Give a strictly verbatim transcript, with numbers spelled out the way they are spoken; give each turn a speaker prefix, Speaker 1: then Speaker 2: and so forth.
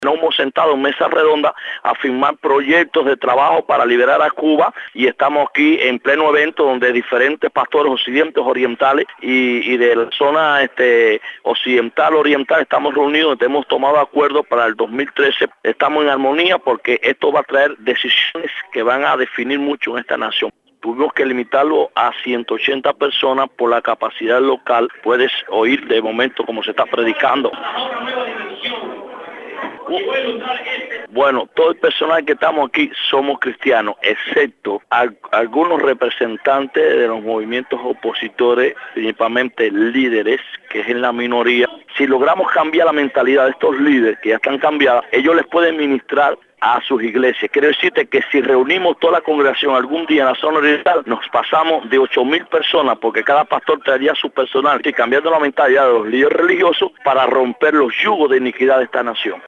Speaker 1: Nos hemos sentado en mesa redonda a firmar proyectos de trabajo para liberar a Cuba y estamos aquí en pleno evento donde diferentes pastores occidentales, orientales y, y de la zona este, occidental, oriental estamos reunidos, hemos tomado acuerdos para el dos mil trece, estamos en armonía porque esto va a traer decisiones que van a definir mucho en esta nación. Tuvimos que limitarlo a ciento ochenta personas por la capacidad local, puedes oír de momento como se está predicando. Bueno, todo el personal que estamos aquí somos cristianos, excepto al, algunos representantes de los movimientos opositores, principalmente líderes, que es en la minoría. Si logramos cambiar la mentalidad de estos líderes, que ya están cambiadas, ellos les pueden ministrar a sus iglesias. Quiero decirte que si reunimos toda la congregación algún día en la zona oriental, nos pasamos de ocho mil personas, porque cada pastor traería su personal, y cambiando la mentalidad de los líderes religiosos para romper los yugos de iniquidad de esta nación.